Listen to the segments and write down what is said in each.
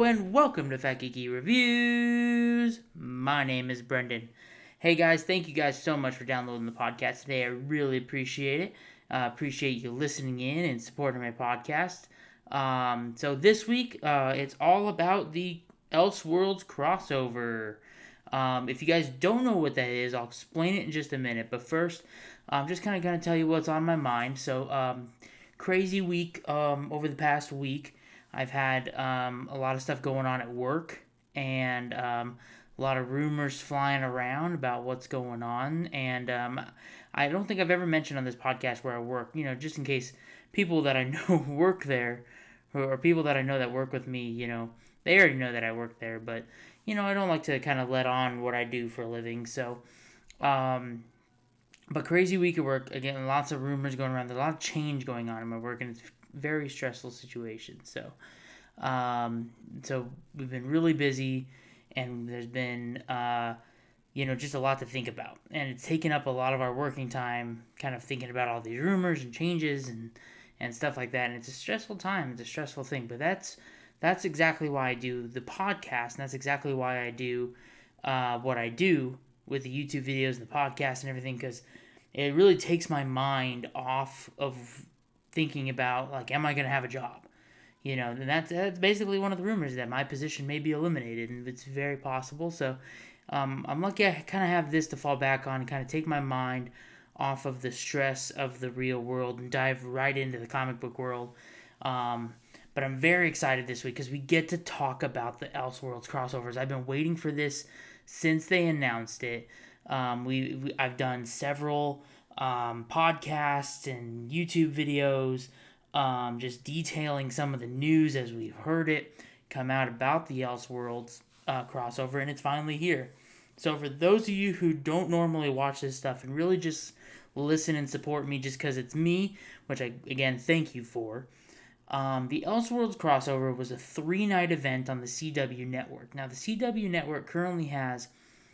and welcome to Fat Geeky Reviews. My name is Brendan. Hey guys, thank you guys so much for downloading the podcast today. I really appreciate it. Appreciate you listening in and supporting my podcast. So this week, it's all about the Elseworlds crossover. If you guys don't know what that is, I'll explain it in just a minute. But first, I'm just kind of going to tell you what's on my mind. So, crazy week over the past week. I've had a lot of stuff going on at work and a lot of rumors flying around about what's going on. And I don't think I've ever mentioned on this podcast where I work, just in case people that I know work there or people that I know that work with me, they already know that I work there. But, I don't like to kind of let on what I do for a living. So, but crazy week at work. Again, lots of rumors going around. There's a lot of change going on in my work, and it's very stressful situation. So we've been really busy, and there's been just a lot to think about, and it's taken up a lot of our working time, kind of thinking about all these rumors and changes and stuff like that. And it's a stressful time. It's a stressful thing, but that's exactly why I do the podcast, and that's exactly why I do what I do with the YouTube videos, the podcast, and everything, because it really takes my mind off of thinking about, like, am I going to have a job? And that's basically one of the rumors, that my position may be eliminated, and it's very possible. So I'm lucky I kind of have this to fall back on, kind of take my mind off of the stress of the real world and dive right into the comic book world. But I'm very excited this week because we get to talk about the Elseworlds crossovers. I've been waiting for this since they announced it. I've done several podcasts and YouTube videos, just detailing some of the news as we've heard it come out about the Elseworlds crossover, and it's finally here. So for those of you who don't normally watch this stuff and really just listen and support me just because it's me, which I, again, thank you for, the Elseworlds crossover was a 3-night event on the CW network. Now, the CW network currently has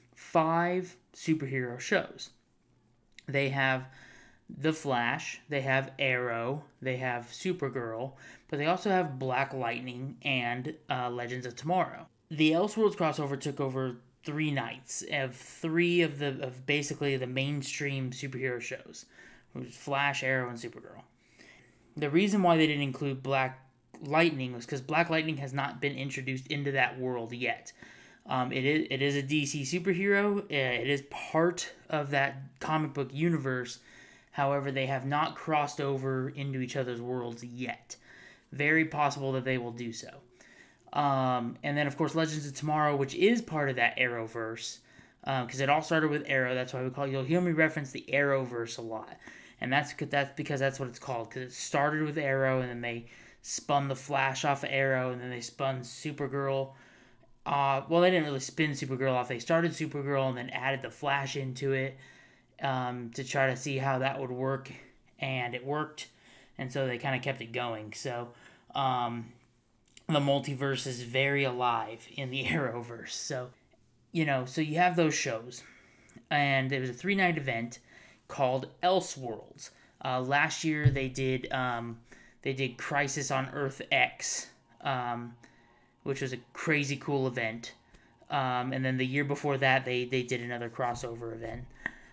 5 superhero shows. They have The Flash, they have Arrow, they have Supergirl, but they also have Black Lightning and Legends of Tomorrow. The Elseworlds crossover took over 3 nights of 3 of basically the mainstream superhero shows, which was Flash, Arrow, and Supergirl. The reason why they didn't include Black Lightning was because Black Lightning has not been introduced into that world yet. It is a DC superhero. It is part of that comic book universe. However, they have not crossed over into each other's worlds yet. Very possible that they will do so. And then, of course, Legends of Tomorrow, which is part of that Arrowverse, because it all started with Arrow. That's why you'll hear me reference the Arrowverse a lot. And that's because that's what it's called, because it started with Arrow, and then they spun the Flash off of Arrow, and then they spun Supergirl. Well, they didn't really spin Supergirl off. They started Supergirl and then added the Flash into it to try to see how that would work, and it worked, and so they kind of kept it going. So the multiverse is very alive in the Arrowverse. So, so you have those shows, and it was a 3-night event called Elseworlds. Last year they did Crisis on Earth X, which was a crazy cool event. And then the year before that, they did another crossover event.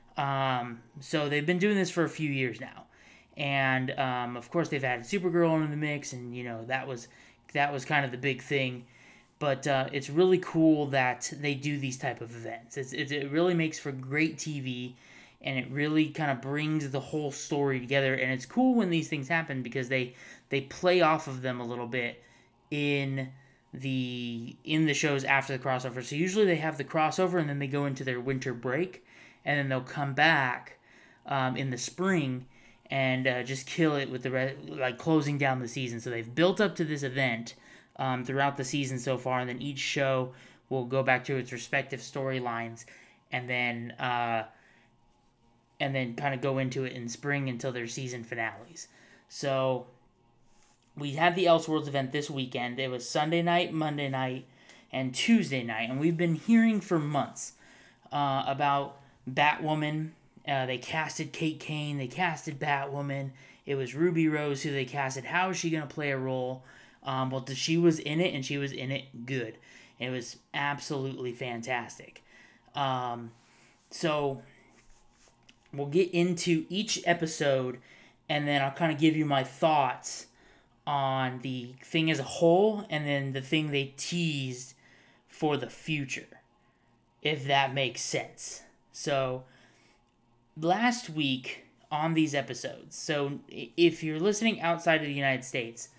So they've been doing this for a few years now. And, of course, they've added Supergirl into the mix, and, that was kind of the big thing. But it's really cool that they do these type of events. It really makes for great TV, and it really kind of brings the whole story together. And it's cool when these things happen because they play off of them a little bit in the shows after the crossover. So usually they have the crossover and then they go into their winter break, and then they'll come back in the spring and just kill it with closing down the season. So they've built up to this event throughout the season so far, and then each show will go back to its respective storylines, and then kind of go into it in spring until their season finales. So we had the Elseworlds event this weekend. It was Sunday night, Monday night, and Tuesday night, and we've been hearing for months about Batwoman. They casted Kate Kane. They casted Batwoman. It was Ruby Rose who they casted. How is she going to play a role? Well, she was in it, and she was in it good. It was absolutely fantastic. Um, so we'll get into each episode, and then I'll kind of give you my thoughts on the thing as a whole, and then the thing they teased for the future, if that makes sense. So last week on these episodes, so if you're listening outside of the United States,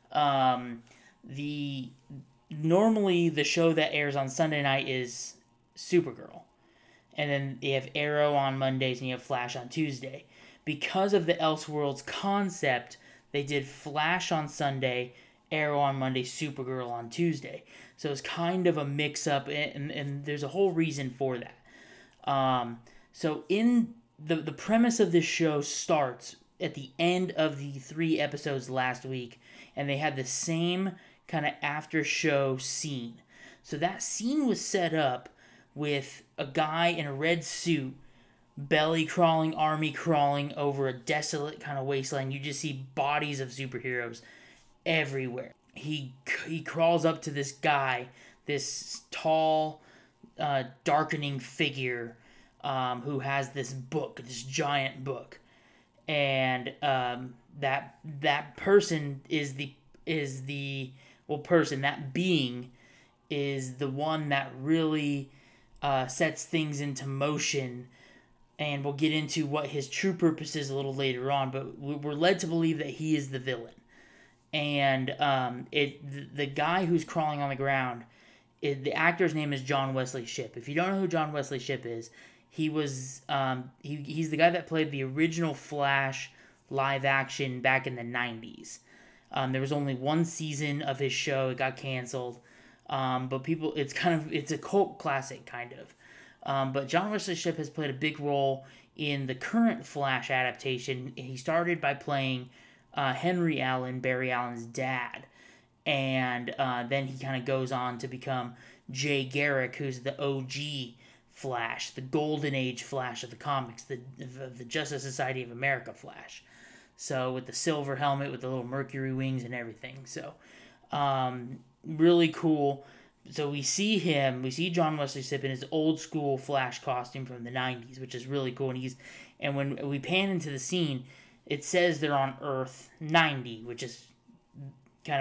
the normally the show that airs on Sunday night is Supergirl, and then you have Arrow on Mondays and you have Flash on Tuesday. Because of the Elseworlds concept, they did Flash on Sunday, Arrow on Monday, Supergirl on Tuesday. So it's kind of a mix-up, and there's a whole reason for that. So in the premise of this show starts at the end of the 3 episodes last week, and they had the same kind of after-show scene. So that scene was set up with a guy in a red suit, belly crawling, army crawling over a desolate kind of wasteland. You just see bodies of superheroes everywhere. He crawls up to this guy, this tall, darkening figure, who has this book, this giant book, and that person is that being is the one that really sets things into motion, and we'll get into what his true purpose is a little later on, but we're led to believe that he is the villain. And the guy who's crawling on the ground, the actor's name is John Wesley Shipp. If you don't know who John Wesley Shipp is, he was he's the guy that played the original Flash live action back in the 90s. There was only one season of his show. It got canceled. But it's a cult classic, kind of. But John Wesley Shipp has played a big role in the current Flash adaptation. He started by playing Henry Allen, Barry Allen's dad. And then he kind of goes on to become Jay Garrick, who's the OG Flash, the Golden Age Flash of the comics, the Justice Society of America Flash. So with the silver helmet, with the little Mercury wings and everything. So really cool. So we see John Wesley Shipp in his old school Flash costume from the 90s, which is really cool. And when we pan into the scene, it says they're on Earth 90, which is kind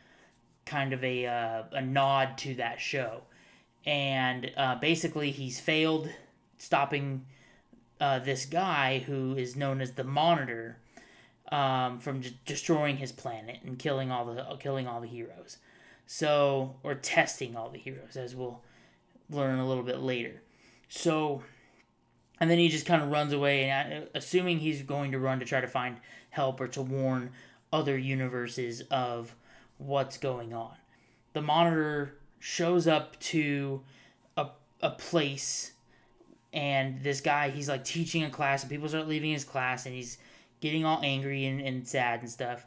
of a nod to that show. And basically he's failed stopping this guy who is known as the Monitor from destroying his planet and killing all the heroes. So, or testing all the heroes, as we'll learn a little bit later. So, and then he just kind of runs away, and assuming he's going to run to try to find help or to warn other universes of what's going on. The Monitor shows up to a place, and this guy, he's like teaching a class, and people start leaving his class, and he's getting all angry and sad and stuff.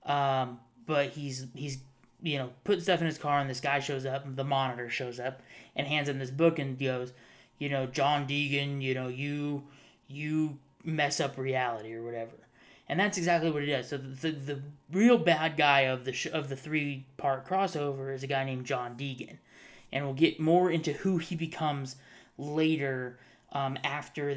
But he's putting stuff in his car, and this guy shows up, and the Monitor shows up and hands him this book and goes, John Deegan, you mess up reality or whatever. And that's exactly what he does. So the real bad guy of the 3-part crossover is a guy named John Deegan. And we'll get more into who he becomes later after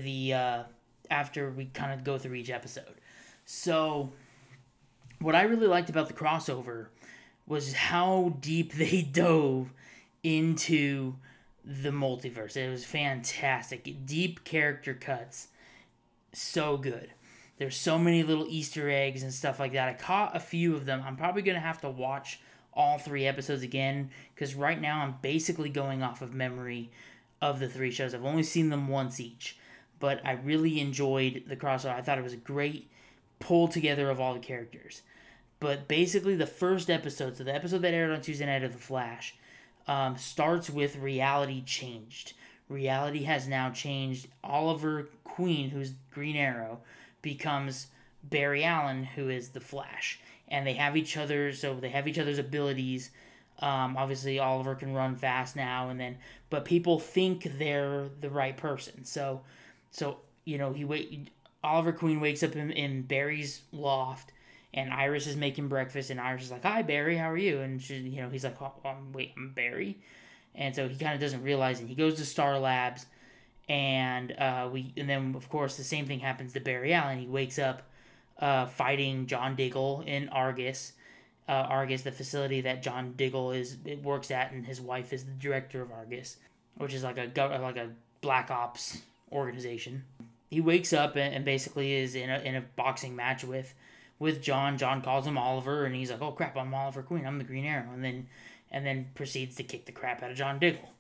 we kind of go through each episode. So what I really liked about the crossover was how deep they dove into the multiverse. It was fantastic. Deep character cuts. So good. There's so many little Easter eggs and stuff like that. I caught a few of them. I'm probably going to have to watch all 3 episodes again, because right now I'm basically going off of memory of the 3 shows. I've only seen them once each, but I really enjoyed the crossover. I thought it was a great pull together of all the characters. But basically the first episode, so the episode that aired on Tuesday night of The Flash, starts with reality changed. Reality has now changed. Oliver Queen, who's Green Arrow, becomes Barry Allen, who is the Flash. And they have each other's abilities. Obviously, Oliver can run fast now, but people think they're the right person. Oliver Queen wakes up in Barry's loft, and Iris is making breakfast, and Iris is like, "Hi, Barry, how are you?" And he's like, "Oh, wait, I'm Barry," and so he kind of doesn't realize it. He goes to Star Labs, and then of course the same thing happens to Barry Allen. He wakes up fighting John Diggle in Argus. Argus, the facility that John Diggle works at, and his wife is the director of Argus, which is like a black ops organization. He wakes up and basically is in a boxing match with John. John calls him Oliver, and he's like, "Oh crap, I'm Oliver Queen. I'm the Green Arrow," and then proceeds to kick the crap out of John Diggle.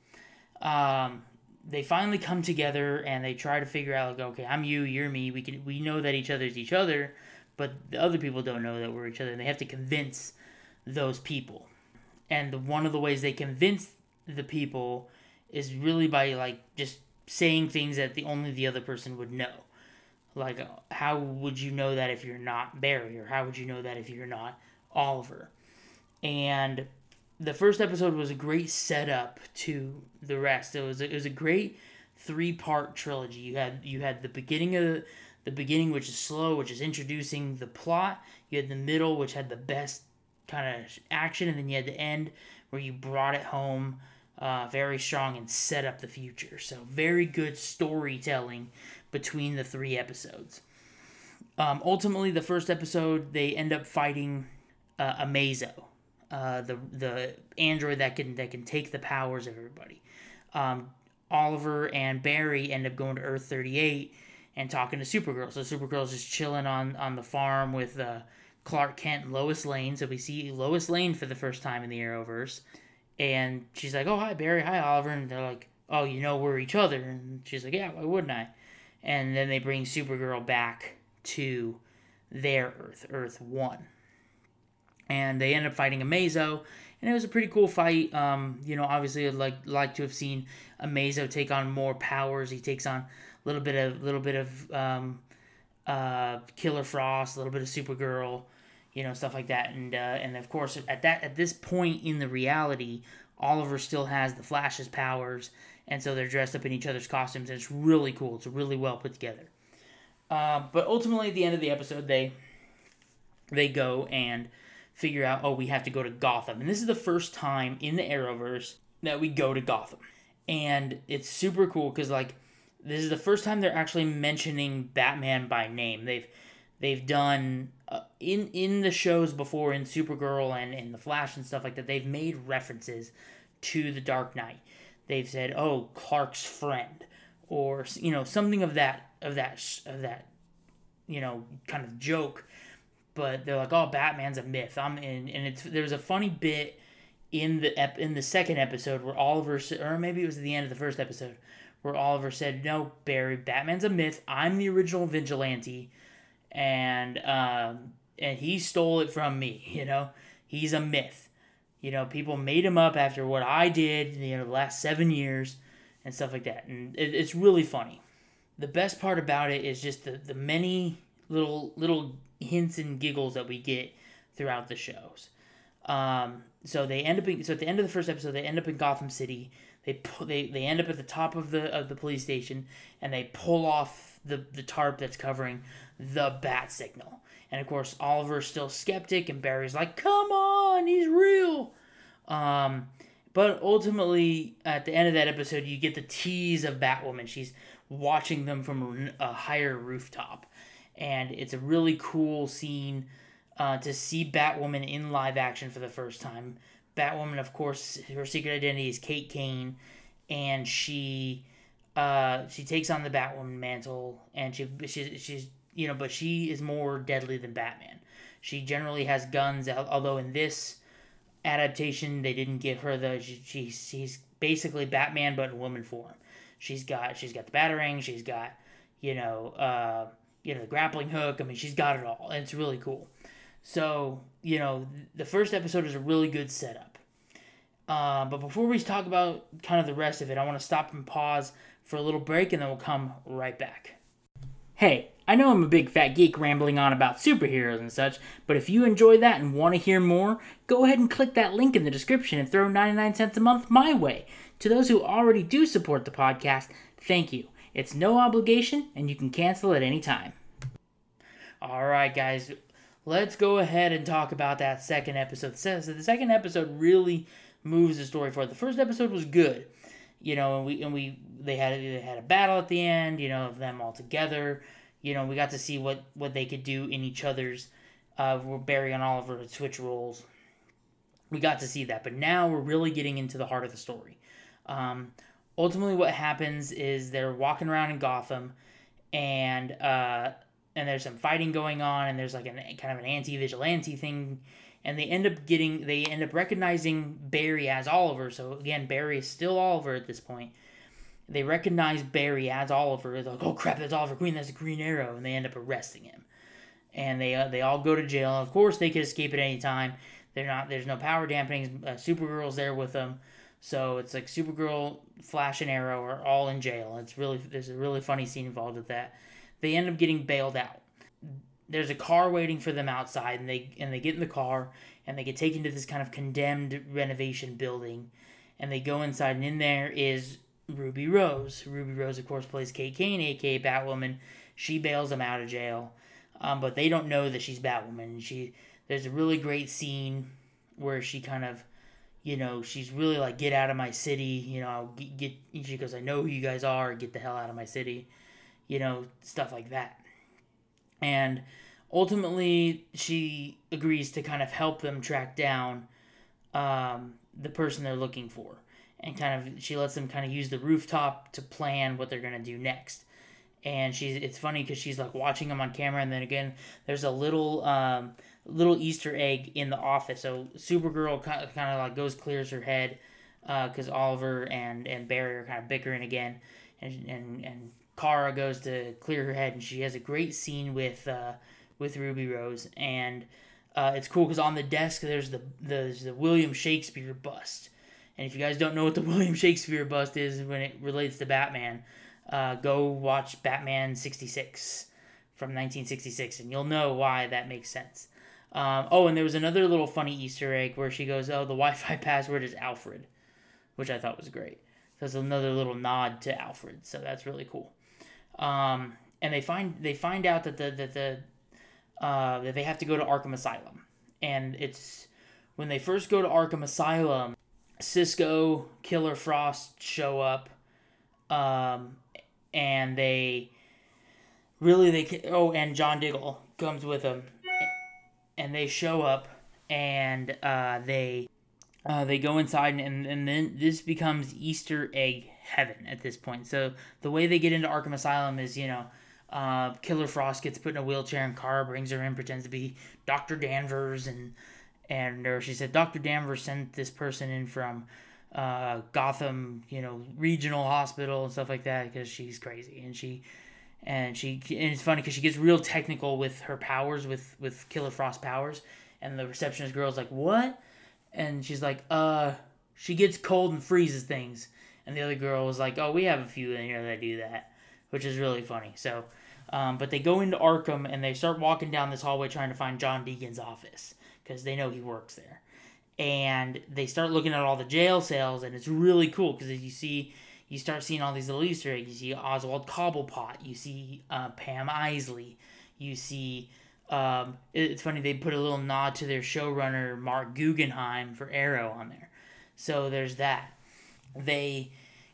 They finally come together and they try to figure out, like, okay, I'm you, you're me. We know that each other's each other, but the other people don't know that we're each other. And they have to convince those people. And one of the ways they convince the people is really by like just saying things that only the other person would know. Like, how would you know that if you're not Barry, or how would you know that if you're not Oliver? And the first episode was a great setup to the rest. It was a great 3-part trilogy. You had the beginning, which is slow, which is introducing the plot. You had the middle, which had the best kind of action, and then you had the end where you brought it home very strong and set up the future. So very good storytelling between the 3 episodes. Ultimately, the first episode, they end up fighting Amazo, the android that can take the powers of everybody. Oliver and Barry end up going to Earth 38 and talking to Supergirl. So Supergirl's just chilling on the farm with Clark Kent and Lois Lane. So we see Lois Lane for the first time in the Arrowverse. And she's like, "Oh, hi, Barry. Hi, Oliver." And they're like, "Oh, we're each other." And she's like, "Yeah, why wouldn't I?" And then they bring Supergirl back to their Earth, Earth 1. And they end up fighting Amazo. And it was a pretty cool fight. Obviously I'd like to have seen Amazo take on more powers. He takes on a little bit of Killer Frost, a little bit of Supergirl, stuff like that. And of course at this point in the reality, Oliver still has the Flash's powers, and so they're dressed up in each other's costumes, and it's really cool. It's really well put together. But ultimately at the end of the episode, they go and figure out, oh, we have to go to Gotham. And this is the first time in the Arrowverse that we go to Gotham. And it's super cool because, like, this is the first time they're actually mentioning Batman by name. They've done, in the shows before, in Supergirl and in The Flash and stuff like that, they've made references to the Dark Knight. They've said, oh, Clark's friend, or, something of that, kind of joke. But they're like, oh, Batman's a myth. There's a funny bit in the second episode where Oliver, or maybe it was at the end of the first episode, where Oliver said, "No, Barry, Batman's a myth. I'm the original vigilante, and he stole it from me. He's a myth. People made him up after what I did, the last 7 years, and stuff like that. And it's really funny. The best part about it is just the many little hints and giggles that we get throughout the shows. So at the end of the first episode, they end up in Gotham City. They end up at the top of the police station, and they pull off the tarp that's covering the bat signal. And of course, Oliver's still skeptic, and Barry's like, "Come on, he's real." But ultimately, at the end of that episode, you get the tease of Batwoman. She's watching them from a higher rooftop. And it's a really cool scene to see Batwoman in live action for the first time. Batwoman, of course, her secret identity is Kate Kane, and she takes on the Batwoman mantle, and she's but she is more deadly than Batman. She generally has guns, although in this adaptation they didn't give her she's basically Batman but in woman form. She's got the Batarang, she's got the grappling hook. I mean, she's got it all, and it's really cool. So, the first episode is a really good setup. But before we talk about kind of the rest of it, I want to stop and pause for a little break, and then we'll come right back. Hey, I know I'm a big fat geek rambling on about superheroes and such, but if you enjoy that and want to hear more, go ahead and click that link in the description and throw 99 cents a month my way. To those who already do support the podcast, thank you. It's no obligation, and you can cancel at any time. Alright, guys, let's go ahead and talk about that second episode. So the second episode really moves the story forward. The first episode was good, and they had a battle at the end, of them all together. We got to see what they could do in each other's. Where Barry and Oliver would switch roles. We got to see that, but now we're really getting into the heart of the story. Um, Ultimately, what happens is they're walking around in Gotham, and there's some fighting going on, and there's like kind of an anti-vigilante thing, and they end up recognizing Barry as Oliver. So again, Barry is still Oliver at this point. They recognize Barry as Oliver. They're like, oh crap, that's Oliver Queen, that's a Green Arrow, and they end up arresting him. And they all go to jail. Of course, they could escape at any time. There's no power dampening. Supergirl's there with them, so it's like Supergirl, Flash, and Arrow are all in jail. There's a really funny scene involved with that. They end up getting bailed out. There's a car waiting for them outside, and they get in the car, and they get taken to this kind of condemned renovation building, and they go inside, and in there is Ruby Rose. Ruby Rose, of course, plays Kate Kane, aka Batwoman. She bails them out of jail, but they don't know that she's Batwoman. There's a really great scene where she kind of, she's really like, get out of my city, she goes, I know who you guys are, get the hell out of my city, stuff like that. And ultimately, she agrees to kind of help them track down the person they're looking for. And she lets them kind of use the rooftop to plan what they're going to do next. And it's funny because she's like watching them on camera, and then again, there's a little Easter egg in the office. So Supergirl kind of like clears her head because Oliver and Barry are kind of bickering again, and Kara goes to clear her head, and she has a great scene with Ruby Rose, and it's cool because on the desk there's the William Shakespeare bust. And if you guys don't know what the William Shakespeare bust is when it relates to Batman, go watch Batman 66 from 1966, and you'll know why that makes sense. And there was another little funny Easter egg where she goes, oh, the Wi-Fi password is Alfred, which I thought was great. So it's another little nod to Alfred, so that's really cool. And they find out that that they have to go to Arkham Asylum, and it's when they first go to Arkham Asylum, Cisco, Killer Frost show up, and and John Diggle comes with them, and they show up, and they go inside, and then this becomes Easter egg heaven at this point. So the way they get into Arkham Asylum is, Killer Frost gets put in a wheelchair, and Kara brings her in, pretends to be Dr. Danvers, or she said Dr. Danvers sent this person in from Gotham, regional hospital and stuff like that because she's crazy, and it's funny because she gets real technical with her powers, with Killer Frost powers, and the receptionist girl's like, what? And she's like, she gets cold and freezes things. And the other girl was like, oh, we have a few in here that do that, which is really funny. So, but they go into Arkham, and they start walking down this hallway trying to find John Deegan's office, because they know he works there. And they start looking at all the jail cells, and it's really cool, because you start seeing all these little Easter eggs. You see Oswald Cobblepot, you see Pam Isley, you see... it's funny, they put a little nod to their showrunner, Mark Guggenheim, for Arrow on there. So there's that. They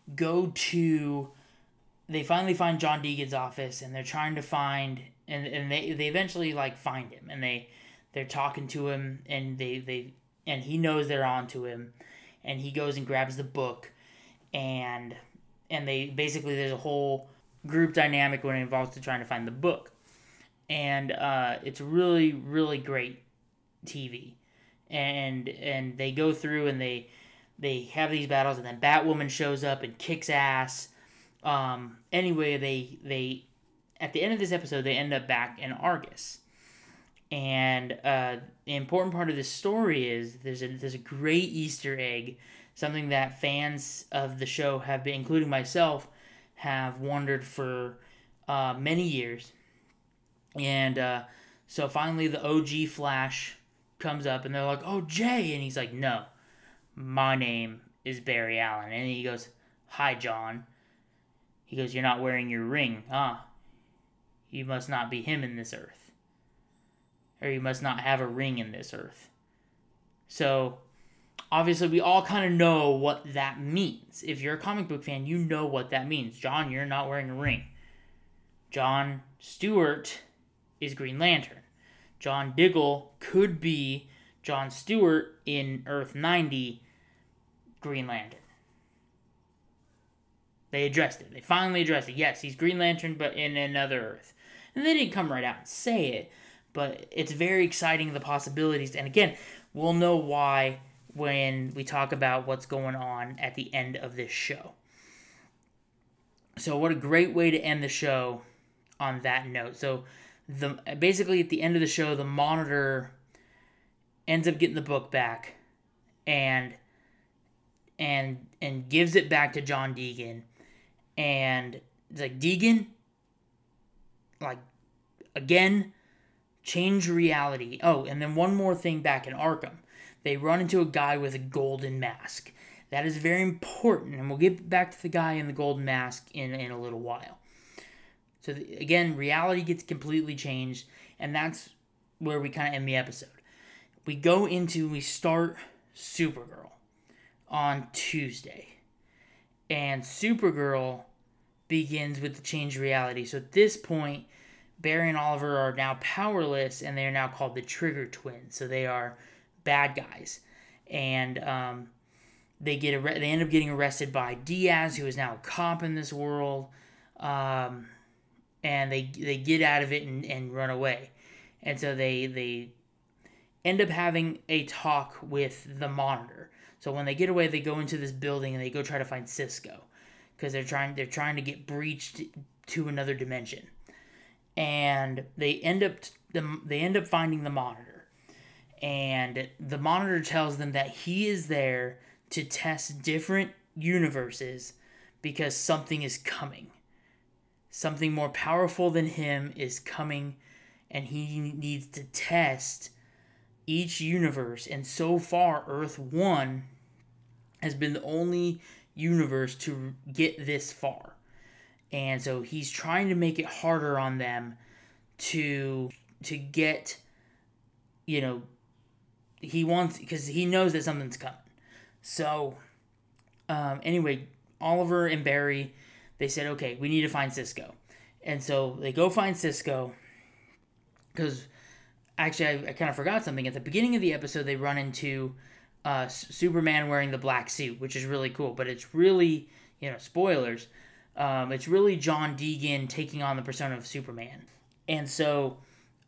finally find John Deegan's office, and they're trying to find, and they eventually find him, and they're talking to him, and and he knows they're on to him, and he goes and grabs the book, and they basically, there's a whole group dynamic when it involves to trying to find the book. And it's really, really great TV. And they go through, and they have these battles, and then Batwoman shows up and kicks ass. Anyway, they at the end of this episode, they end up back in Argus. And the important part of this story is there's a great Easter egg, something that fans of the show have been, including myself, have wondered for many years. And so finally the OG Flash comes up, and they're like, oh, Jay. And he's like, no, my name is Barry Allen. And he goes, hi, John. He goes, you're not wearing your ring. Ah, you must not be him in this earth. or you must not have a ring in this earth. So, obviously, we all kind of know what that means. If you're a comic book fan, you know what that means. John, you're not wearing a ring. John Stewart is Green Lantern. John Diggle could be John Stewart in Earth 90, Green Lantern. They addressed it. They finally addressed it. Yes, he's Green Lantern, but in another Earth. And they didn't come right out and say it, but it's very exciting, the possibilities. And again, we'll know why when we talk about what's going on at the end of this show. So what a great way to end the show on that note. So basically at the end of the show, the Monitor ends up getting the book back and gives it back to John Deegan. And it's like, Deegan, like, again, change reality. Oh, and then one more thing back in Arkham. They run into a guy with a golden mask. That is very important, and we'll get back to the guy in the golden mask in a little while. So, again, reality gets completely changed, and that's where we kind of end the episode. We start Supergirl on Tuesday. And Supergirl begins with the change reality. So at this point, Barry and Oliver are now powerless, and they are now called the Trigger Twins. So they are bad guys. And they end up getting arrested by Diaz, who is now a cop in this world. And they get out of it and run away. And so they end up having a talk with the Monitor. So when they get away, they go into this building and they go try to find Cisco, because they're trying to get breached to another dimension, and they end up finding the Monitor, and the Monitor tells them that he is there to test different universes because something is coming, something more powerful than him is coming, and he needs to test each universe. And so far, Earth 1 has been the only universe to get this far. And so he's trying to make it harder on them to get, he wants, because he knows that something's coming. So, anyway, Oliver and Barry, they said, okay, we need to find Cisco. And so they go find Cisco, because actually I kind of forgot something. At the beginning of the episode, they run into Superman wearing the black suit, which is really cool. But it's really, spoilers, it's really John Deegan taking on the persona of Superman. And so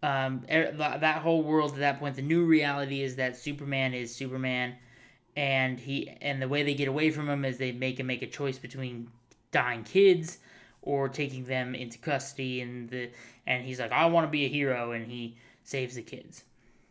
that whole world at that point, the new reality is that Superman is Superman, and the way they get away from him is they make him make a choice between dying kids or taking them into custody, and he's like, I want to be a hero, and he saves the kids.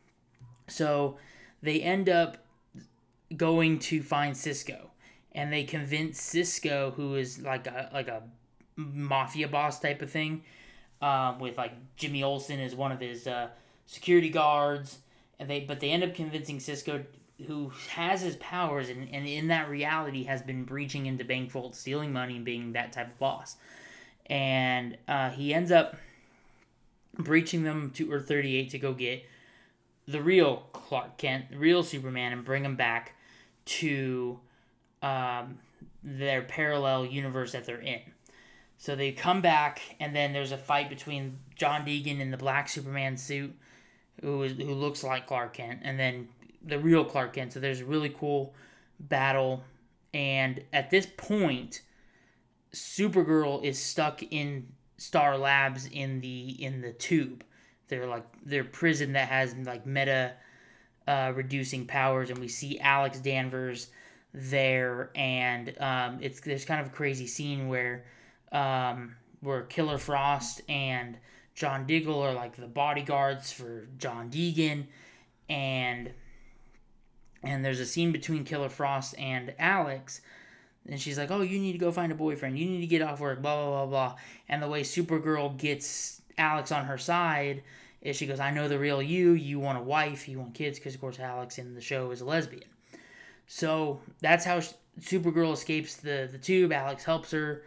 So they end up going to find Cisco, and they convince Cisco, who is like a mafia boss type of thing, with like Jimmy Olsen as one of his security guards, but they end up convincing Cisco, who has his powers and in that reality has been breaching into bank vaults, stealing money, and being that type of boss. And he ends up breaching them to Earth 38 to go get the real Clark Kent, the real Superman, and bring him back to their parallel universe that they're in. So they come back, and then there's a fight between John Deegan in the black Superman suit, who looks like Clark Kent, and then the real Clark Kent. So there's a really cool battle, and at this point, Supergirl is stuck in Star Labs in the tube. Their prison that has like meta reducing powers, and we see Alex Danvers there, and there's kind of a crazy scene where Killer Frost and John Diggle are like the bodyguards for John Deegan, and there's a scene between Killer Frost and Alex, and she's like, oh, you need to go find a boyfriend, you need to get off work, blah, blah, blah, blah. And the way Supergirl gets Alex on her side is she goes, I know the real you want a wife, you want kids, because of course Alex in the show is a lesbian. So that's how Supergirl escapes the tube. Alex helps her,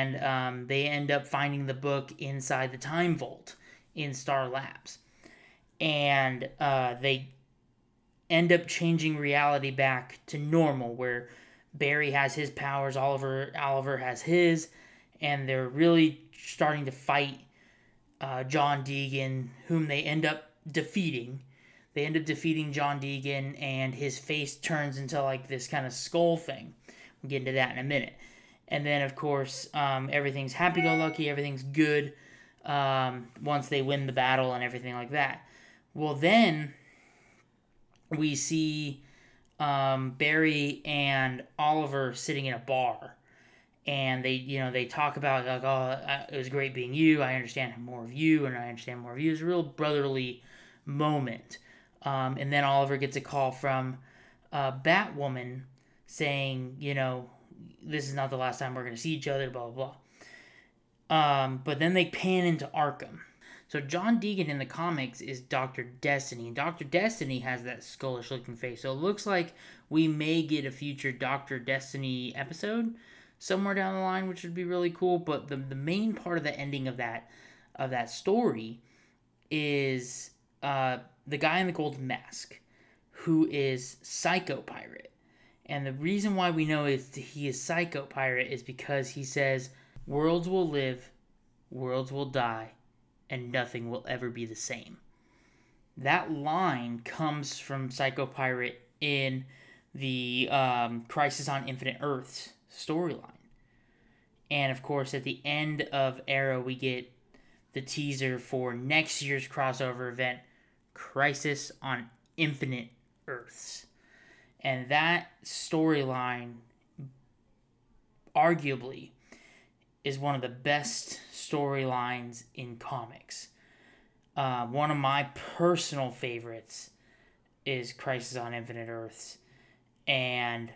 and they end up finding the book inside the Time Vault in Star Labs. and they end up changing reality back to normal, where Barry has his powers, Oliver has his, and they're really starting to fight John Deegan, whom they end up defeating. They end up defeating John Deegan, and his face turns into like this kind of skull thing. We'll get into that in a minute. And then, of course, everything's happy-go-lucky, everything's good once they win the battle and everything like that. Well, then we see Barry and Oliver sitting in a bar, and they talk about like, oh, it was great being you. I understand more of you, and I understand more of you. It's a real brotherly moment. And then Oliver gets a call from Batwoman saying, this is not the last time we're going to see each other, blah, blah, blah. But then they pan into Arkham. So John Deegan in the comics is Dr. Destiny, and Dr. Destiny has that skullish looking face. So it looks like we may get a future Dr. Destiny episode somewhere down the line, which would be really cool. But the main part of the ending of that story is the guy in the golden mask, who is Psycho Pirate. And the reason why we know he is Psycho Pirate is because he says, worlds will live, worlds will die, and nothing will ever be the same. That line comes from Psycho Pirate in the Crisis on Infinite Earths storyline. And of course, at the end of Arrow, we get the teaser for next year's crossover event, Crisis on Infinite Earths. And that storyline, arguably, is one of the best storylines in comics. One of my personal favorites is Crisis on Infinite Earths. And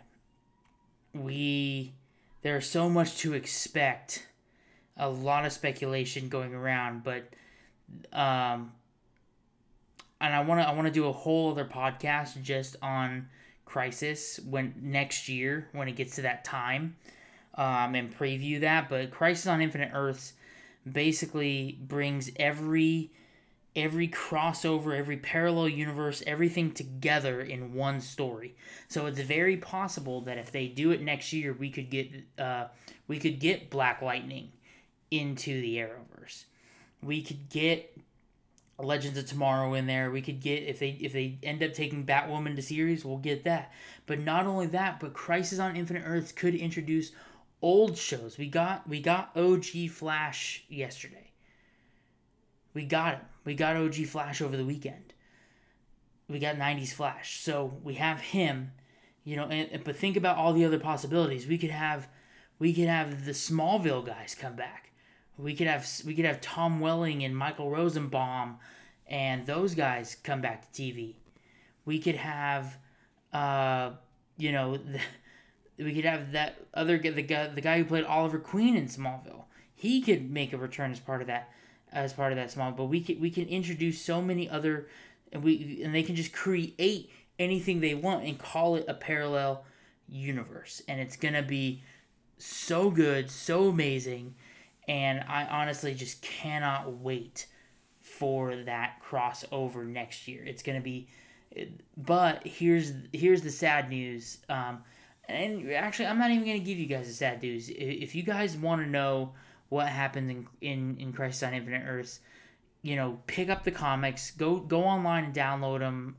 there's so much to expect. A lot of speculation going around, but and I want to do a whole other podcast just on Crisis next year when it gets to that time, and preview that. But Crisis on Infinite Earths basically brings every crossover, every parallel universe, everything together in one story. So it's very possible that if they do it next year, we could get Black Lightning into the Arrowverse. We could get Legends of Tomorrow in there. We could get, if they end up taking Batwoman to series, we'll get that. But not only that, but Crisis on Infinite Earths could introduce old shows. We got OG Flash yesterday. We got him. We got OG Flash over the weekend. We got 90s Flash. So we have him, but think about all the other possibilities. We could have the Smallville guys come back. We could have Tom Welling and Michael Rosenbaum and those guys come back to TV. We could have we could have that other the guy who played Oliver Queen in Smallville. He could make a return as part of that Smallville. But we can introduce so many other, and they can just create anything they want and call it a parallel universe, and it's gonna be so good, so amazing. And I honestly just cannot wait for that crossover next year. It's going to be... But here's the sad news. And actually, I'm not even going to give you guys the sad news. If you guys want to know what happens in Crisis on Infinite Earths, pick up the comics. Go online and download them.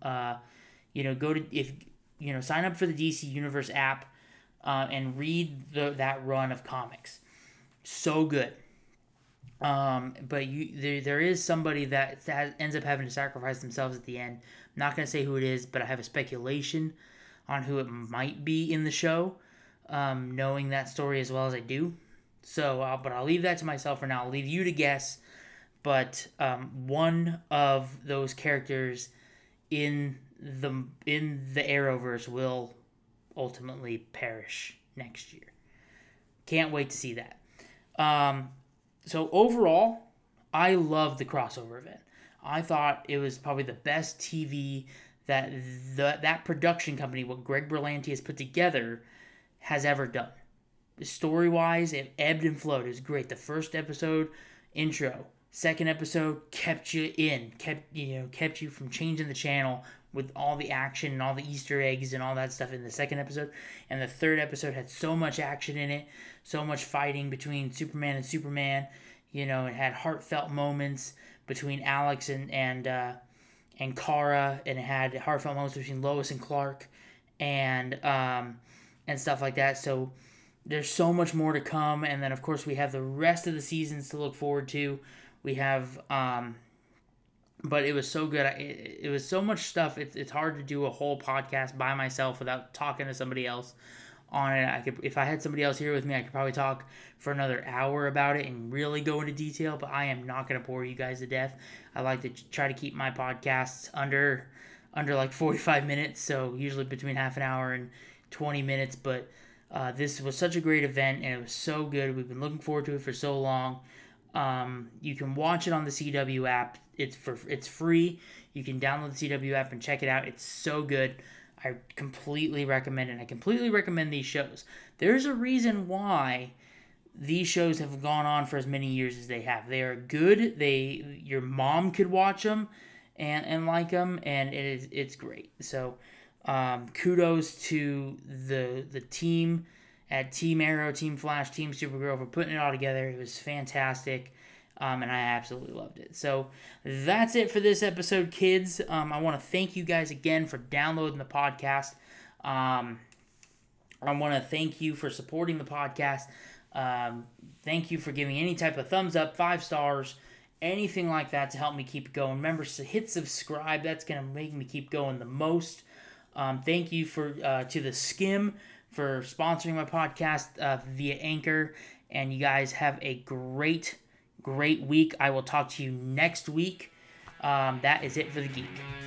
Sign up for the DC Universe app and read that run of comics. So good. But there is somebody that ends up having to sacrifice themselves at the end. I'm not going to say who it is, but I have a speculation on who it might be in the show, knowing that story as well as I do. So, but I'll leave that to myself for now. I'll leave you to guess. But one of those characters in the Arrowverse will ultimately perish next year. Can't wait to see that. So overall, I love the crossover event. I thought it was probably the best TV that production company, what Greg Berlanti has put together, has ever done. Story-wise, it ebbed and flowed. It was great. The first episode intro, Second episode kept you from changing the channel with all the action and all the Easter eggs and all that stuff in the second episode. And the third episode had so much action in it, so much fighting between Superman and Superman. It had heartfelt moments between Alex and Kara, and it had heartfelt moments between Lois and Clark, and stuff like that. So there's so much more to come, and then of course we have the rest of the seasons to look forward to. We have, but it was so good. It was so much stuff. It's hard to do a whole podcast by myself without talking to somebody else on it. If I had somebody else here with me, I could probably talk for another hour about it and really go into detail. But I am not going to bore you guys to death. I like to try to keep my podcasts under like 45 minutes, so usually between half an hour and 20 minutes. But this was such a great event, and it was so good. We've been looking forward to it for so long. You can watch it on the CW app. It's free. You can download the CW app and check it out. It's so good. I completely recommend it. I completely recommend these shows. There's a reason why these shows have gone on for as many years as they have. They are good. Your mom could watch them and like them, and it's great. So kudos to the team at Team Arrow, Team Flash, Team Supergirl for putting it all together. It was fantastic, and I absolutely loved it. So that's it for this episode, kids. I want to thank you guys again for downloading the podcast. I want to thank you for supporting the podcast. Thank you for giving any type of thumbs up, 5 stars, anything like that to help me keep going. Remember to hit subscribe. That's going to make me keep going the most. Thank you to the Skim for sponsoring my podcast via Anchor. And you guys have a great week. I will talk to you next week. That is it for The Geek.